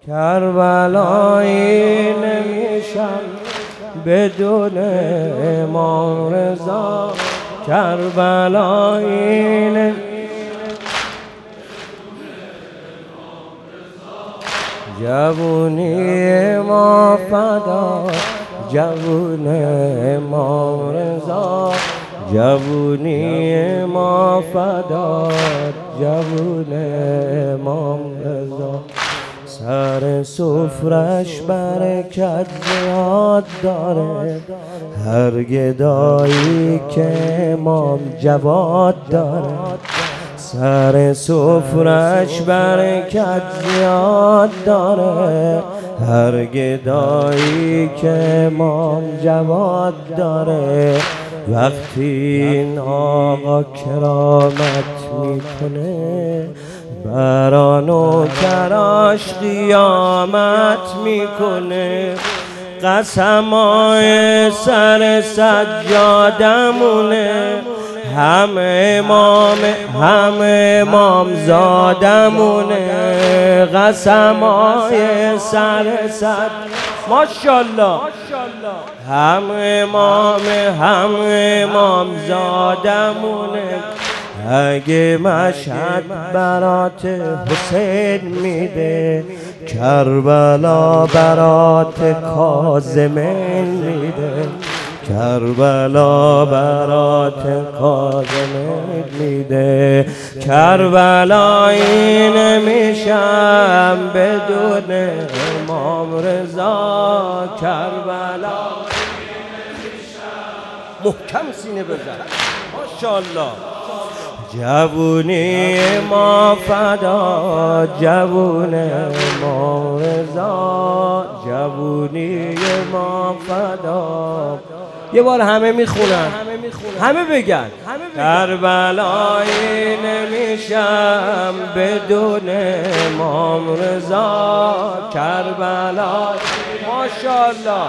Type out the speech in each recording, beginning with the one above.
کربلایی نمیشم بدون امام رضا. کربلایی جوونی ما فدا، جوون امام رضا. جوونی ما فدا، جوون امام رضا. سر سفرش برکت زیاد داره، هر گدایی که امام جواد داره. سر سفرش برکت زیاد داره، هر گدایی که امام جواد داره. وقتی این آقا کرامت میکنه، برا نوکراش قیامت میکنه. قسمای سر سجادمونه، همه امام زادمونه. قسمای سر ماشاءالله همه امام زادمونه. اگه مشهد برات حسین میده، کربلا برات کاظمین میده. کربلا برات کاظمین میده. کربلایی نمیشم بدون امام رضا. کربلایی نمیشم. محکم سینه بزن ماشاءالله. جوونی ما فدا، جوون امام رضا. جوونی ما فدا. یه بار همه میخونن، همه بگن کربلایی نمیشم بدون امام رضا. کربلایی ماشاءالله.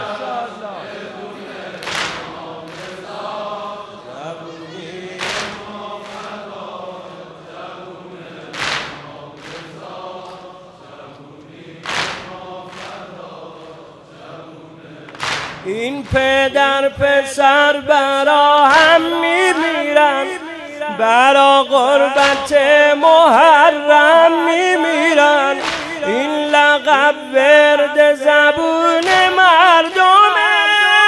این پدر پسر برا هم میمیرن، برا غربت محرم میمیرن. این لقب ورد زبون مردمه،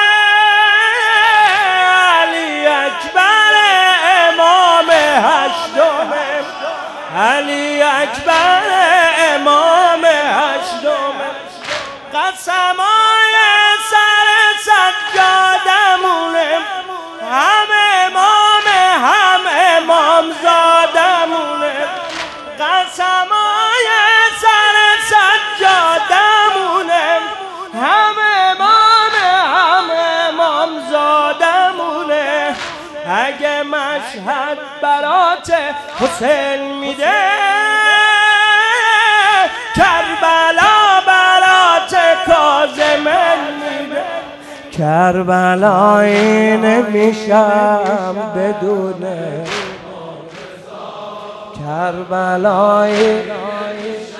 علی اکبر امام هشتمه. علی اکبر امام هشتمه. قسمای سر سجادمونه، هم امام زادمونه. قسمای سر سجادمونه، هم امام زادمونه. اگه مشهد برات حسین میده، کربلا برات کاظمین میده. کربلایی نمیشم بدون کربلایی